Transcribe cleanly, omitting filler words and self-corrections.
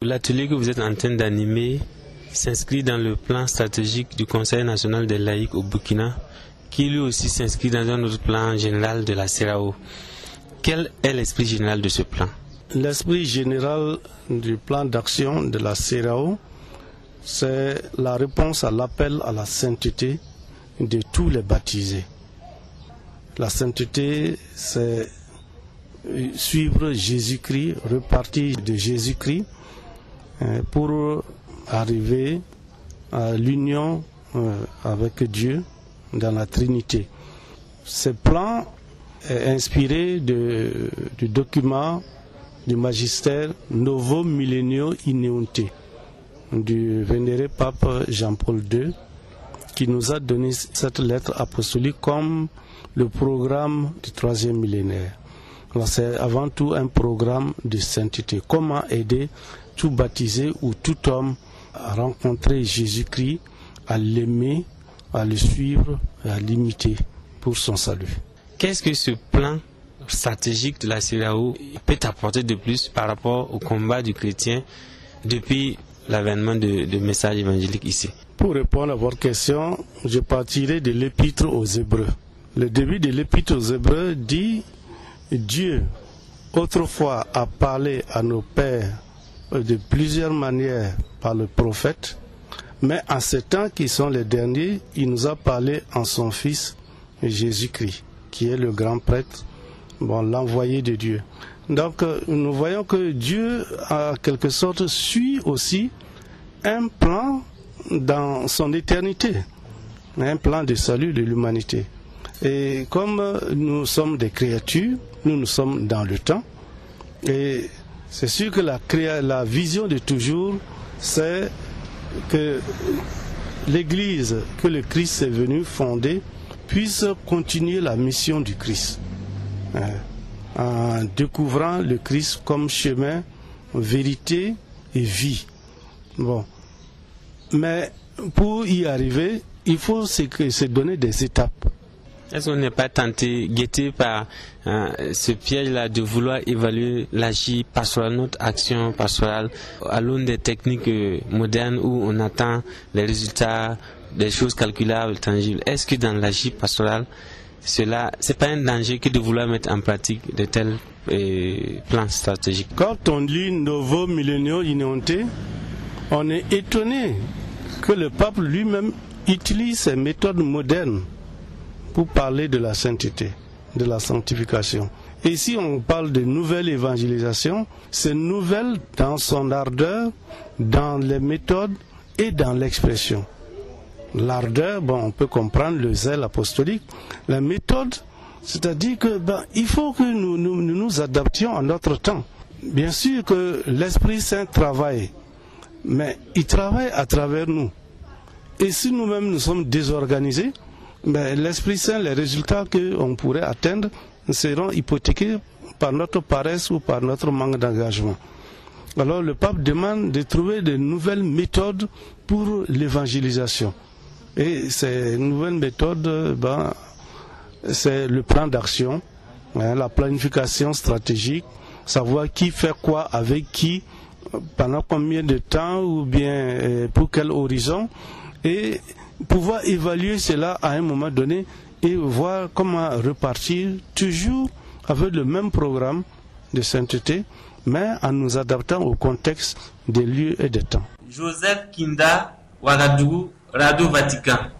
L'atelier que vous êtes en train d'animer s'inscrit dans le plan stratégique du Conseil national des laïcs au Burkina, qui lui aussi s'inscrit dans un autre plan général de la CEDEAO. Quel est l'esprit général de ce plan? L'esprit général du plan d'action de la CEDEAO, c'est la réponse à l'appel à la sainteté de tous les baptisés. La sainteté, c'est suivre Jésus-Christ, repartir de Jésus-Christ pour arriver à l'union avec Dieu dans la Trinité. Ce plan est inspiré du document du magistère Novo Millennio Ineunte du vénéré pape Jean-Paul II, qui nous a donné cette lettre apostolique comme le programme du 3e millénaire. Alors c'est avant tout un programme de sainteté. Comment aider tout baptisé ou tout homme à rencontrer Jésus-Christ, à l'aimer, à le suivre, à l'imiter pour son salut. Qu'est-ce que ce plan stratégique de la CEDEAO peut apporter de plus par rapport au combat du chrétien depuis l'avènement de messages évangéliques ici? Pour répondre à votre question, je partirai de l'épître aux Hébreux. Le début de l'épître aux Hébreux dit: Dieu autrefois a parlé à nos pères de plusieurs manières par le prophète, mais en ces temps qui sont les derniers, il nous a parlé en son Fils Jésus-Christ, qui est le grand prêtre, l'envoyé de Dieu. Donc nous voyons que Dieu, en quelque sorte, suit aussi un plan dans son éternité, un plan de salut de l'humanité. Et comme nous sommes des créatures, nous sommes dans le temps, et c'est sûr que la vision de toujours, c'est que l'Église que le Christ est venu fonder puisse continuer la mission du Christ, en découvrant le Christ comme chemin, vérité et vie. Mais pour y arriver, il faut se donner des étapes. Est-ce qu'on n'est pas guetté par ce piège-là de vouloir évaluer l'agir pastoral, notre action pastorale, à l'aune des techniques modernes où on attend les résultats, des choses calculables, tangibles? Est-ce que dans l'agir pastoral, c'est pas un danger que de vouloir mettre en pratique de tels plans stratégiques? Quand on lit Novo Millennio Ineunte, on est étonné que le pape lui-même utilise ces méthodes modernes pour parler de la sainteté, de la sanctification. Et ici, on parle de nouvelle évangélisation. C'est nouvelle dans son ardeur, dans les méthodes et dans l'expression. L'ardeur, on peut comprendre le zèle apostolique. La méthode, c'est-à-dire que il faut que nous adaptions à notre temps. Bien sûr que l'Esprit Saint travaille, mais il travaille à travers nous. Et si nous-mêmes nous sommes désorganisés, l'Esprit Saint, les résultats qu'on pourrait atteindre seront hypothéqués par notre paresse ou par notre manque d'engagement. Alors le pape demande de trouver de nouvelles méthodes pour l'évangélisation. Et ces nouvelles méthodes, c'est le plan d'action, la planification stratégique, savoir qui fait quoi avec qui, pendant combien de temps ou bien pour quel horizon, et pouvoir évaluer cela à un moment donné et voir comment repartir toujours avec le même programme de sainteté, mais en nous adaptant au contexte des lieux et des temps. Joseph Kinda, Ouagadougou, Radio Vatican.